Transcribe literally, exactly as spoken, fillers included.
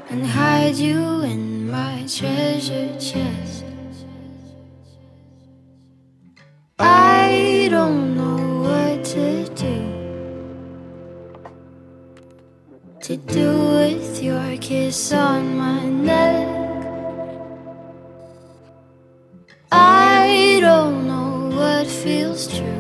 and hide you in my treasure chest. I don't know what to do, to do with your kiss on my neck. I don't know what feels true,